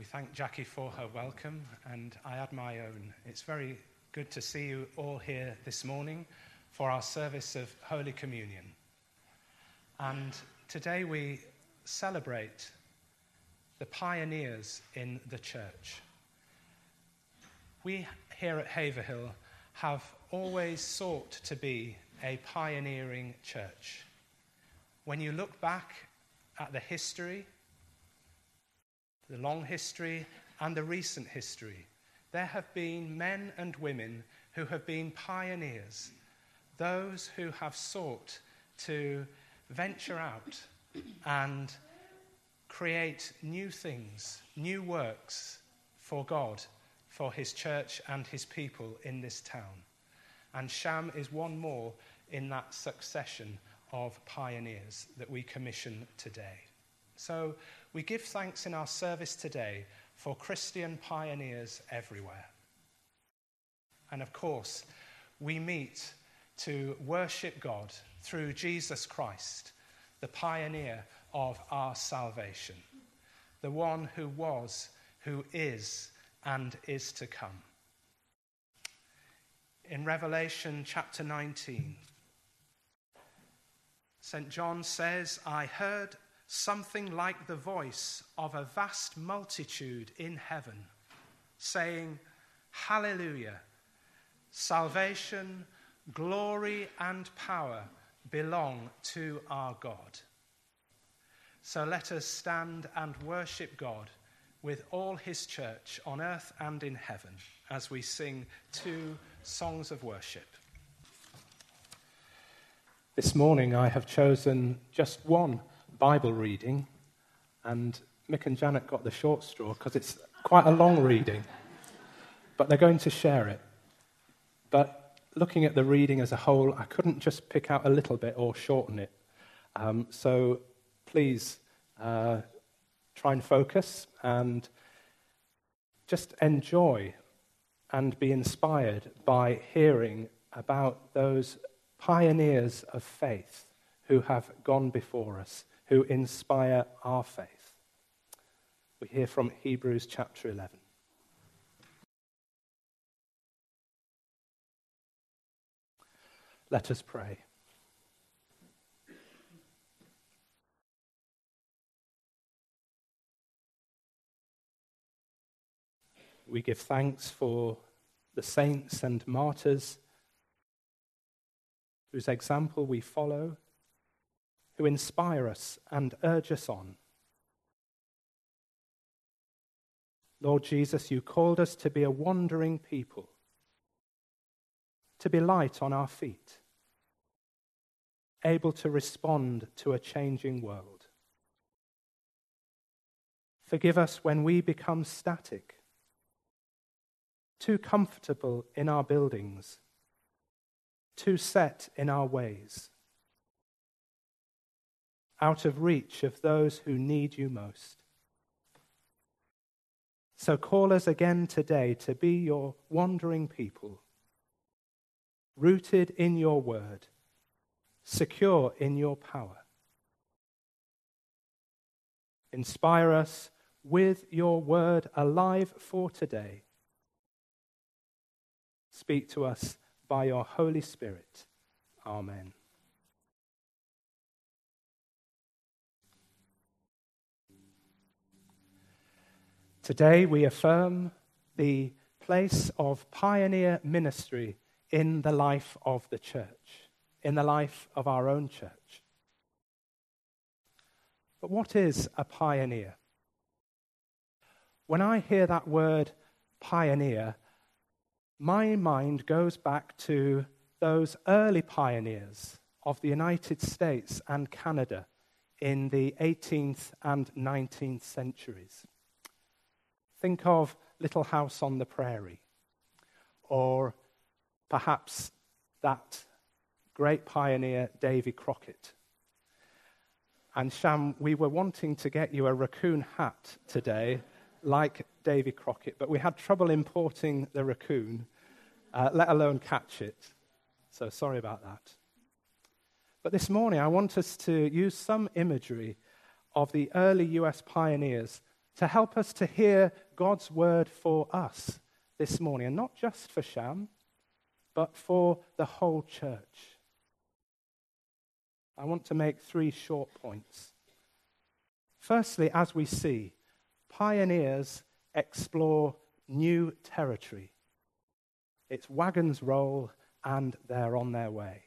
We thank Jackie for her welcome, and I add my own. It's very good to see you all here this morning for our service of Holy Communion. And today we celebrate the pioneers in the church. We here at Haverhill have always sought to be a pioneering church. When you look back at the history, the long history and the recent history, there have been men and women who have been pioneers, those who have sought to venture out and create new things, new works for God, for his church and his people in this town. And Sham is one more in that succession of pioneers that we commission today. So we give thanks in our service today for Christian pioneers everywhere. And of course, we meet to worship God through Jesus Christ, the pioneer of our salvation, the one who was, who is, and is to come. In Revelation chapter 19, St. John says, "I heard something like the voice of a vast multitude in heaven, saying, 'Hallelujah! Salvation, glory, and power belong to our God.'" So let us stand and worship God with all his church on earth and in heaven as we sing two songs of worship. This morning I have chosen just one Bible reading, and Mick and Janet got the short straw because it's quite a long reading, but they're going to share it. But looking at the reading as a whole, I couldn't just pick out a little bit or shorten it. So please try and focus and just enjoy and be inspired by hearing about those pioneers of faith who have gone before us, who inspire our faith. We hear from Hebrews chapter 11. Let us pray. We give thanks for the saints and martyrs whose example we follow, who inspire us and urge us on. Lord Jesus, you called us to be a wandering people, to be light on our feet, able to respond to a changing world. Forgive us when we become static, too comfortable in our buildings, too set in our ways, out of reach of those who need you most. So call us again today to be your wandering people, rooted in your word, secure in your power. Inspire us with your word alive for today. Speak to us by your Holy Spirit. Amen. Today we affirm the place of pioneer ministry in the life of the church, in the life of our own church. But what is a pioneer? When I hear that word pioneer, my mind goes back to those early pioneers of the United States and Canada in the 18th and 19th centuries. Think of Little House on the Prairie, or perhaps that great pioneer Davy Crockett. And Sham, we were wanting to get you a raccoon hat today, like Davy Crockett, but we had trouble importing the raccoon, let alone catch it. So sorry about that. But this morning I want us to use some imagery of the early US pioneers to help us to hear God's word for us this morning, and not just for Sham, but for the whole church. I want to make 3 short points. Firstly, as we see, pioneers explore new territory. It's wagons roll and they're on their way.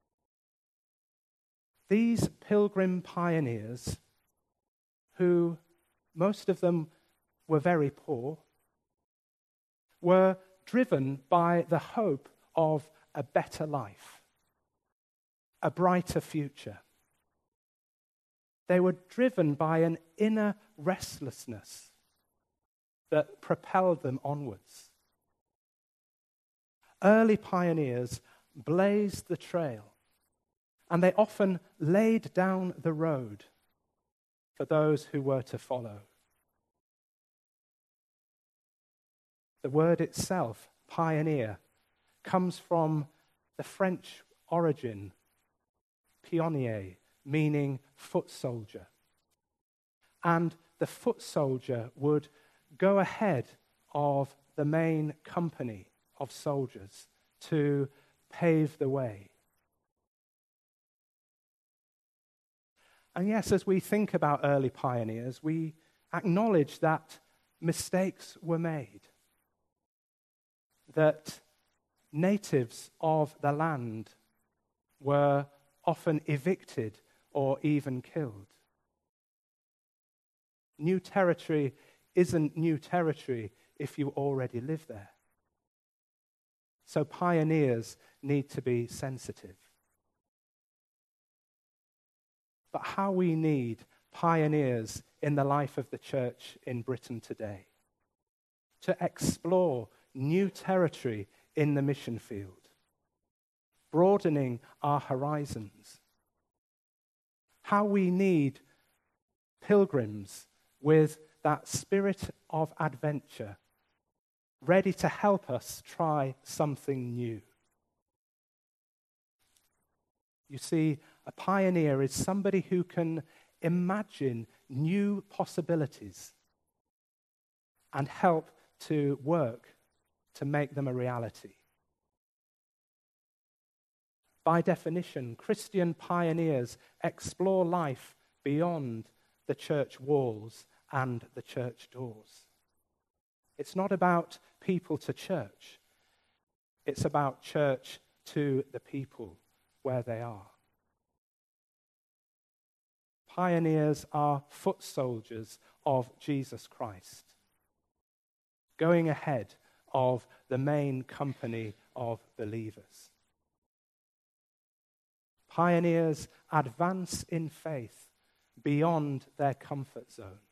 These pilgrim pioneers, who most of them were very poor, were driven by the hope of a better life, a brighter future. They were driven by an inner restlessness that propelled them onwards. Early pioneers blazed the trail, and they often laid down the road for those who were to follow. The word itself, pioneer, comes from the French origin, pionnier, meaning foot soldier. And the foot soldier would go ahead of the main company of soldiers to pave the way. And yes, as we think about early pioneers, we acknowledge that mistakes were made, that natives of the land were often evicted or even killed. New territory isn't new territory if you already live there. So pioneers need to be sensitive. But how we need pioneers in the life of the church in Britain today to explore new territory in the mission field, broadening our horizons. How we need pilgrims with that spirit of adventure, ready to help us try something new. You see, a pioneer is somebody who can imagine new possibilities and help to work to make them a reality. By definition, Christian pioneers explore life beyond the church walls and the church doors. It's not about people to church. It's about church to the people where they are. Pioneers are foot soldiers of Jesus Christ, going ahead of the main company of believers. Pioneers advance in faith beyond their comfort zone.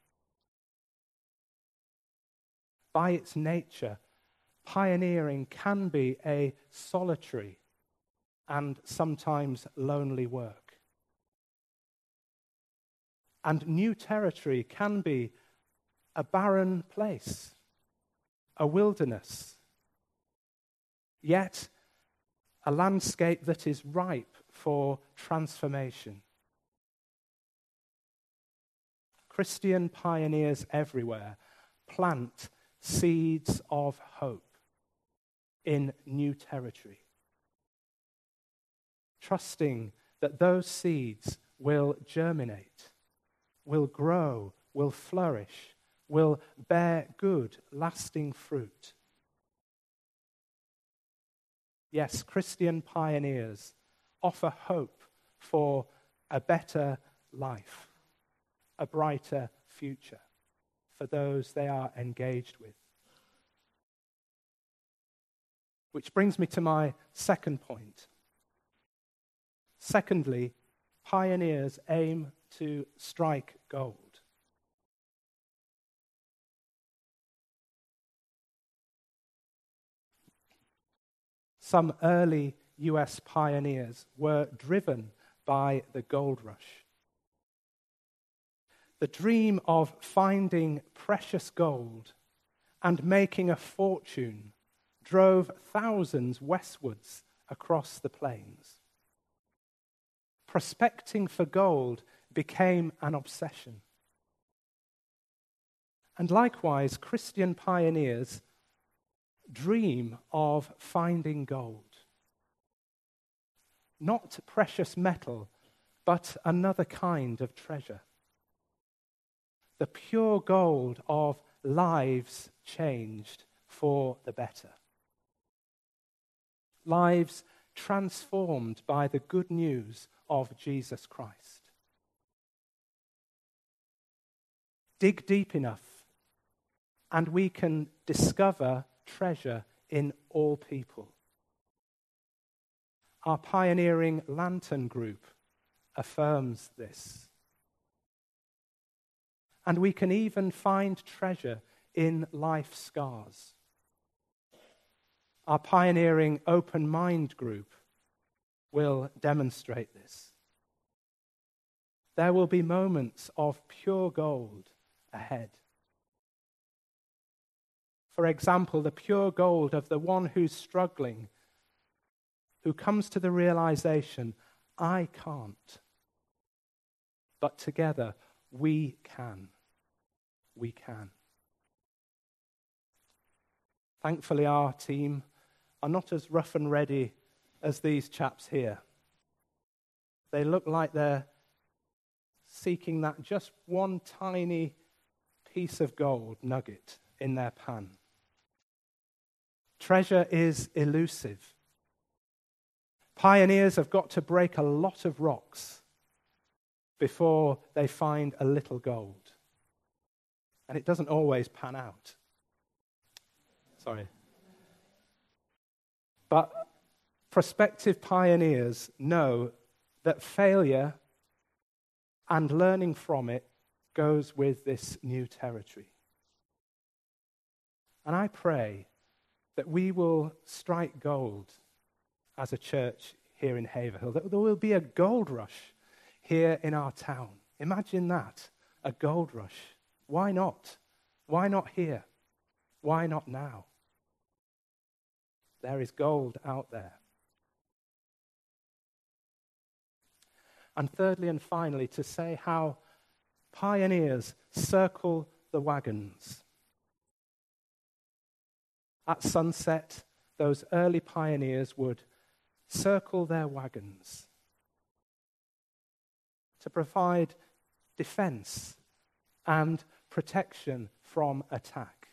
By its nature, pioneering can be a solitary and sometimes lonely work. And new territory can be a barren place, a wilderness, yet a landscape that is ripe for transformation. Christian pioneers everywhere plant seeds of hope in new territory, trusting that those seeds will germinate, will grow, will flourish, will bear good, lasting fruit. Yes, Christian pioneers offer hope for a better life, a brighter future for those they are engaged with. Which brings me to my second point. Secondly, pioneers aim to strike gold. Some early US pioneers were driven by the gold rush. The dream of finding precious gold and making a fortune drove thousands westwards across the plains. Prospecting for gold became an obsession. And likewise, Christian pioneers dream of finding gold. Not precious metal, but another kind of treasure. The pure gold of lives changed for the better. Lives transformed by the good news of Jesus Christ. Dig deep enough, and we can discover treasure in all people. Our pioneering Lantern Group affirms this. And we can even find treasure in life scars. Our pioneering Open Mind Group will demonstrate this. There will be moments of pure gold ahead. For example, the pure gold of the one who's struggling, who comes to the realization, I can't. But together, we can. We can. Thankfully, our team are not as rough and ready as these chaps here. They look like they're seeking that just one tiny piece of gold nugget in their pan. Treasure is elusive. Pioneers have got to break a lot of rocks before they find a little gold. And it doesn't always pan out. Sorry. But prospective pioneers know that failure and learning from it goes with this new territory. And I pray that we will strike gold as a church here in Haverhill, that there will be a gold rush here in our town. Imagine that, a gold rush. Why not? Why not here? Why not now? There is gold out there. And thirdly and finally, to say how pioneers circle the wagons. At sunset, those early pioneers would circle their wagons to provide defense and protection from attack.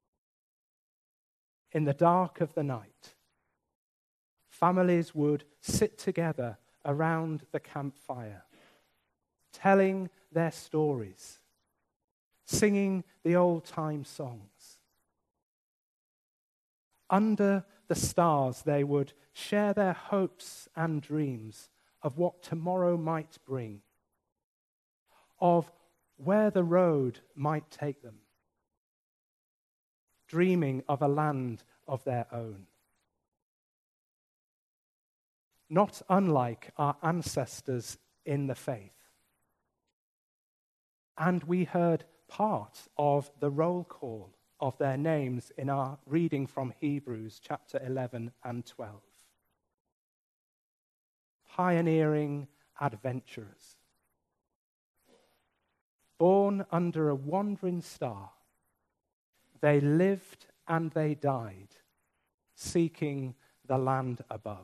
In the dark of the night, families would sit together around the campfire, telling their stories, singing the old-time songs. Under the stars, they would share their hopes and dreams of what tomorrow might bring, of where the road might take them, dreaming of a land of their own. Not unlike our ancestors in the faith. And we heard part of the roll call of their names in our reading from Hebrews chapter 11 and 12. Pioneering adventurers. Born under a wandering star, they lived and they died, seeking the land above.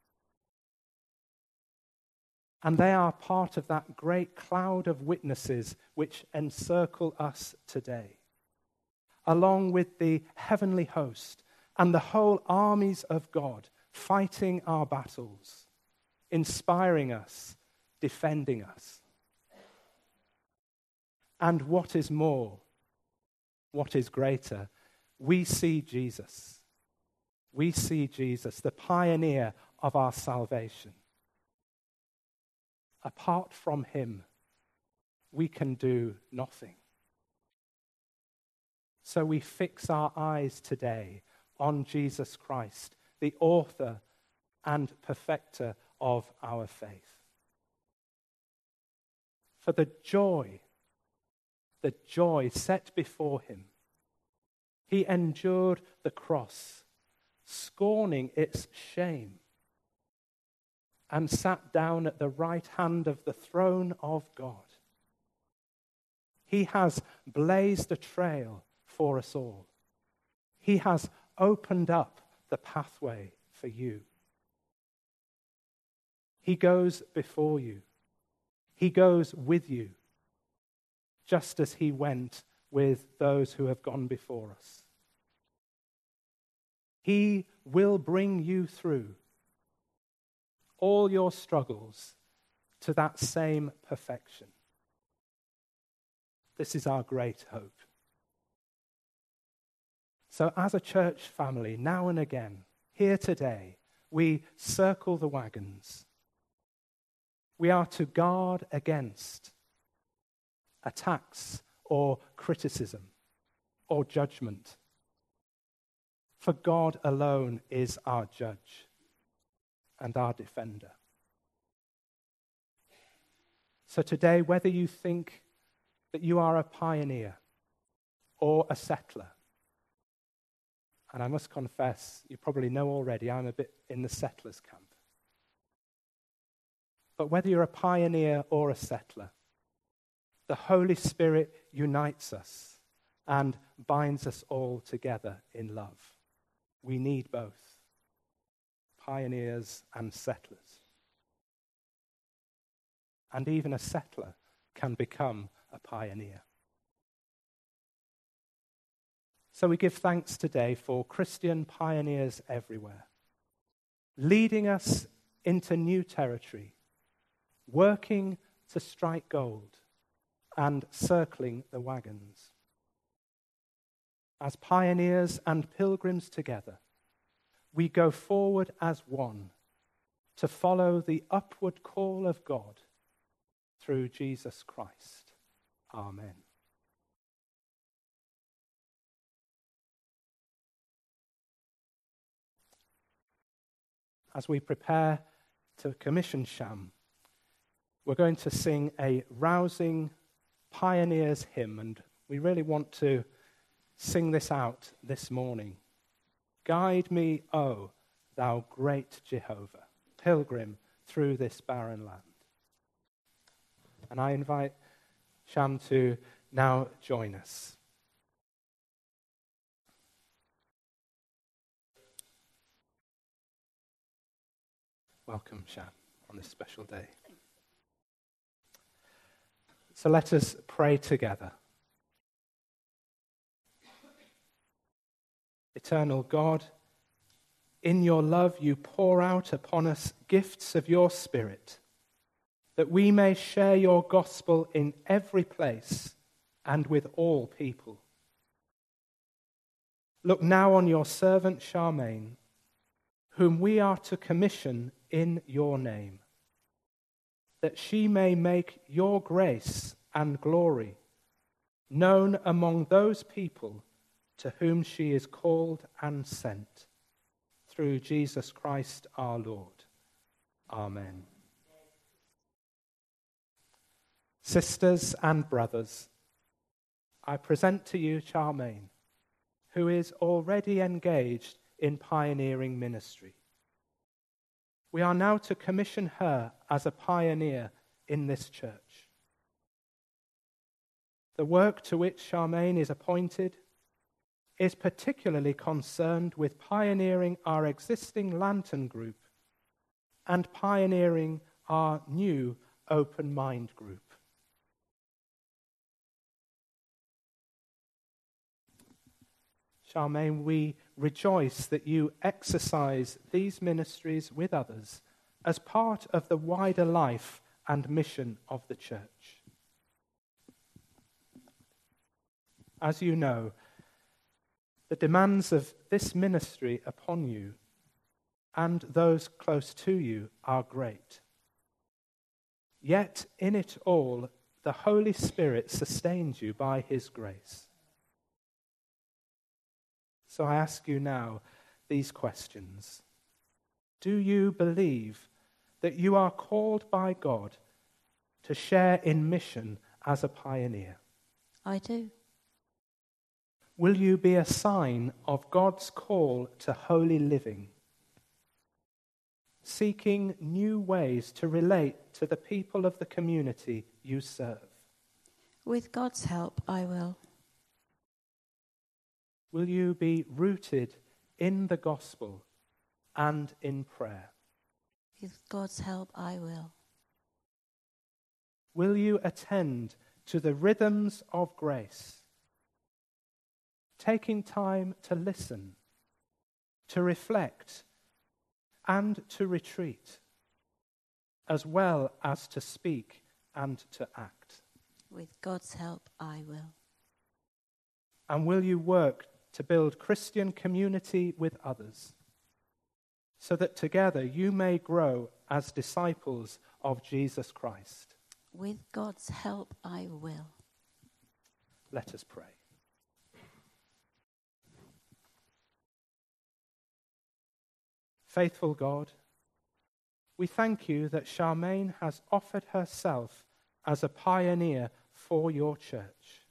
And they are part of that great cloud of witnesses which encircle us today, along with the heavenly host and the whole armies of God fighting our battles, inspiring us, defending us. And what is more, what is greater, we see Jesus. We see Jesus, the pioneer of our salvation. Apart from him, we can do nothing. So we fix our eyes today on Jesus Christ, the author and perfecter of our faith. For the joy set before him, he endured the cross, scorning its shame, and sat down at the right hand of the throne of God. He has blazed a trail for us all. He has opened up the pathway for you. He goes before you. He goes with you, just as he went with those who have gone before us. He will bring you through all your struggles to that same perfection. This is our great hope. So as a church family, now and again, here today, we circle the wagons. We are to guard against attacks or criticism or judgment. For God alone is our judge and our defender. So today, whether you think that you are a pioneer or a settler, and I must confess, you probably know already, I'm a bit in the settlers' camp. But whether you're a pioneer or a settler, the Holy Spirit unites us and binds us all together in love. We need both, pioneers and settlers. And even a settler can become a pioneer. So we give thanks today for Christian pioneers everywhere, leading us into new territory, working to strike gold, and circling the wagons. As pioneers and pilgrims together, we go forward as one to follow the upward call of God through Jesus Christ. Amen. As we prepare to commission Sham, we're going to sing a rousing pioneers hymn, and we really want to sing this out this morning. Guide me, O thou great Jehovah, pilgrim through this barren land. And I invite Sham to now join us. Welcome, Sham, on this special day. So let us pray together. Eternal God, in your love you pour out upon us gifts of your Spirit, that we may share your gospel in every place and with all people. Look now on your servant Charmaine, whom we are to commission in your name, that she may make your grace and glory known among those people to whom she is called and sent, through Jesus Christ our Lord. Amen. Sisters and brothers, I present to you Charmaine, who is already engaged in pioneering ministry. We are now to commission her as a pioneer in this church. The work to which Charmaine is appointed is particularly concerned with pioneering our existing Lantern group and pioneering our new Open Mind group. Charmaine, we rejoice that you exercise these ministries with others as part of the wider life and mission of the church. As you know, the demands of this ministry upon you and those close to you are great. Yet in it all, the Holy Spirit sustains you by his grace. So I ask you now these questions. Do you believe that you are called by God to share in mission as a pioneer? I do. Will you be a sign of God's call to holy living, seeking new ways to relate to the people of the community you serve? With God's help, I will. Will you be rooted in the gospel and in prayer? With God's help, I will. Will you attend to the rhythms of grace, taking time to listen, to reflect, and to retreat, as well as to speak and to act? With God's help, I will. And will you work to build Christian community with others, so that together you may grow as disciples of Jesus Christ? With God's help, I will. Let us pray. Faithful God, we thank you that Charmaine has offered herself as a pioneer for your church.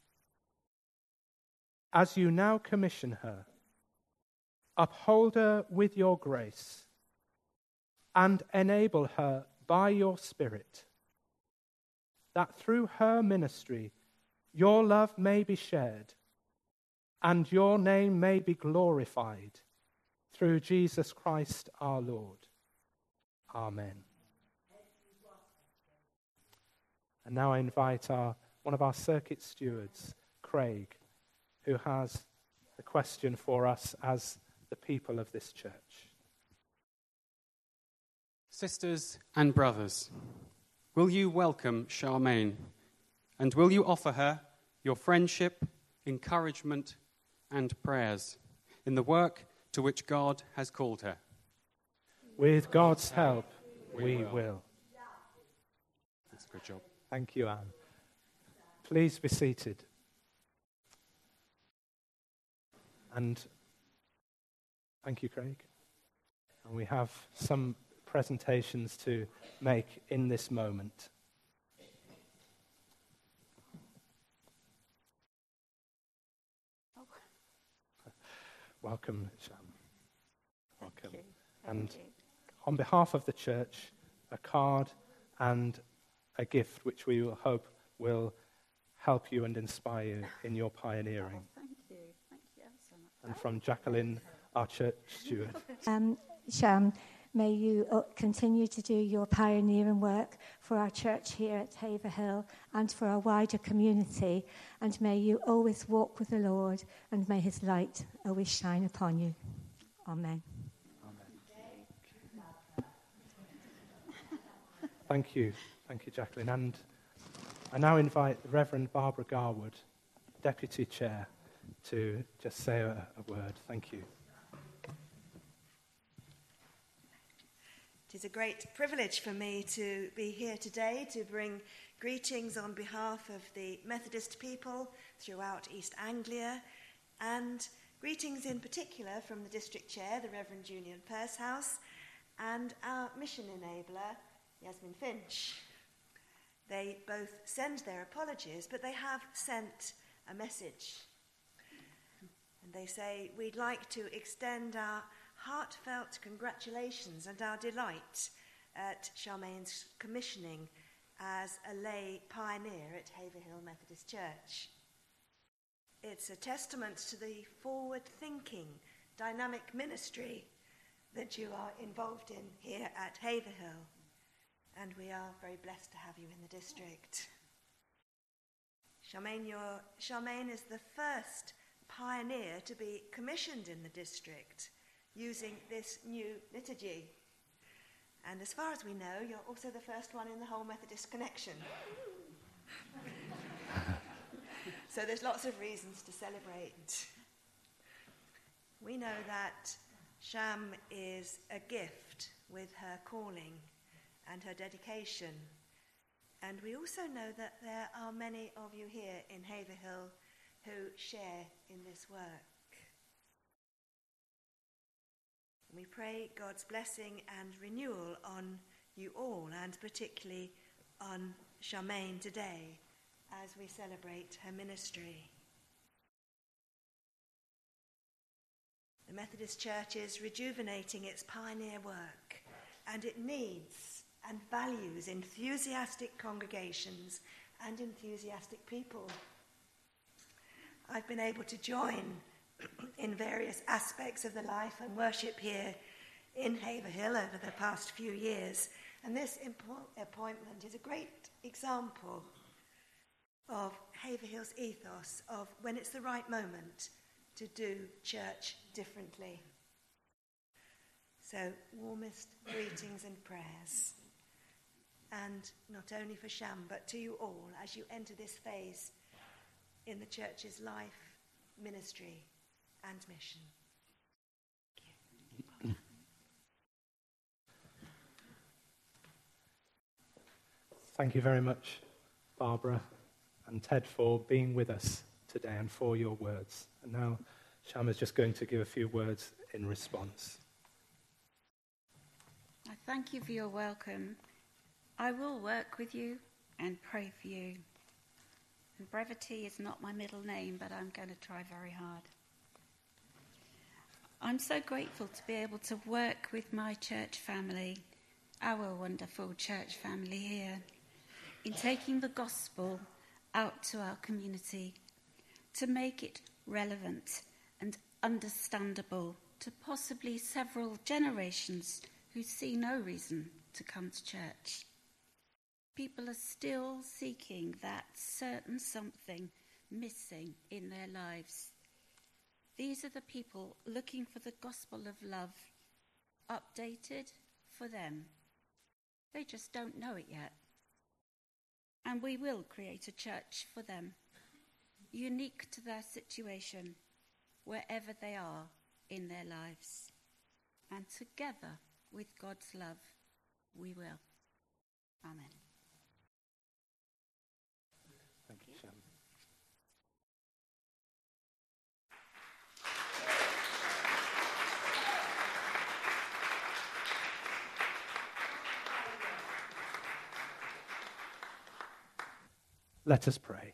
As you now commission her, uphold her with your grace and enable her by your Spirit, that through her ministry your love may be shared and your name may be glorified through Jesus Christ our Lord. Amen. And now I invite one of our circuit stewards, Craig, who has a question for us as the people of this church. Sisters and brothers, will you welcome Charmaine, and will you offer her your friendship, encouragement, and prayers in the work to which God has called her? With God's help, we will. That's a good job. Thank you, Anne. Please be seated. And thank you, Craig. And we have some presentations to make in this moment. Welcome, Sham. Welcome. Thank you. And on behalf of the church, a card and a gift which we will hope will help you and inspire you in your pioneering. Thank you. Thank you ever so much. And from Jacqueline, our church steward. Sham, may you continue to do your pioneering work for our church here at Haverhill and for our wider community, and may you always walk with the Lord, and may his light always shine upon you. Amen. Thank you, Jacqueline. And I now invite the Reverend Barbara Garwood, Deputy Chair, to just say a word. Thank you. It is a great privilege for me to be here today to bring greetings on behalf of the Methodist people throughout East Anglia, and greetings in particular from the District Chair, the Reverend Julian Purshouse, and our mission enabler, Yasmin Finch. They both send their apologies, but they have sent a message. And they say, we'd like to extend our heartfelt congratulations and our delight at Charmaine's commissioning as a lay pioneer at Haverhill Methodist Church. It's a testament to the forward-thinking, dynamic ministry that you are involved in here at Haverhill, and we are very blessed to have you in the district. Charmaine is the first pioneer to be commissioned in the district using this new liturgy. And as far as we know, you're also the first one in the whole Methodist connection. So there's lots of reasons to celebrate. We know that Sham is a gift with her calling and her dedication. And we also know that there are many of you here in Haverhill who share in this work. We pray God's blessing and renewal on you all, and particularly on Charmaine today as we celebrate her ministry. The Methodist Church is rejuvenating its pioneer work, and it needs and values enthusiastic congregations and enthusiastic people. I've been able to join in various aspects of the life and worship here in Haverhill over the past few years, and this appointment is a great example of Haverhill's ethos of when it's the right moment to do church differently. So, warmest greetings and prayers. And not only for Sham, but to you all as you enter this phase in the church's life, ministry, and mission. Thank you. Thank you very much, Barbara and Ted, for being with us today and for your words. And now Sham is just going to give a few words in response. I thank you for your welcome. I will work with you and pray for you. And brevity is not my middle name, but I'm going to try very hard. I'm so grateful to be able to work with my church family, our wonderful church family here, in taking the gospel out to our community, to make it relevant and understandable to possibly several generations who see no reason to come to church. People are still seeking that certain something missing in their lives. These are the people looking for the gospel of love, updated for them. They just don't know it yet. And we will create a church for them, unique to their situation, wherever they are in their lives. And together with God's love, we will. Amen. Thank you, Sham. Let us pray.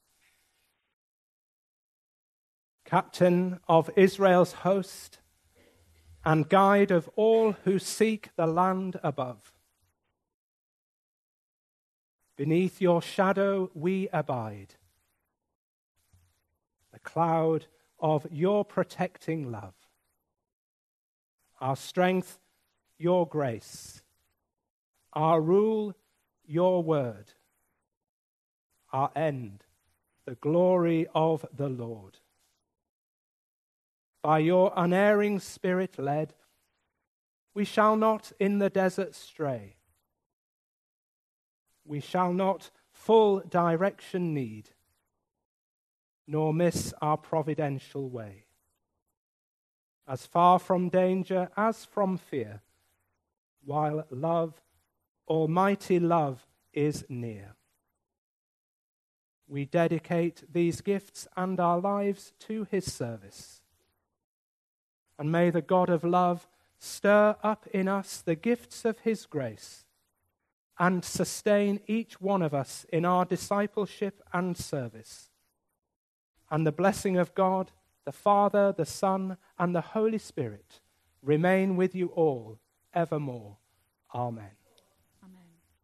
Captain of Israel's host and guide of all who seek the land above, beneath your shadow we abide, the cloud of your protecting love. Our strength, your grace. Our rule, your word. Our end, the glory of the Lord. By your unerring spirit led, we shall not in the desert stray. We shall not full direction need, nor miss our providential way. As far from danger as from fear, while love, almighty love, is near. We dedicate these gifts and our lives to his service. And may the God of love stir up in us the gifts of his grace and sustain each one of us in our discipleship and service. And the blessing of God, the Father, the Son, and the Holy Spirit remain with you all evermore. Amen.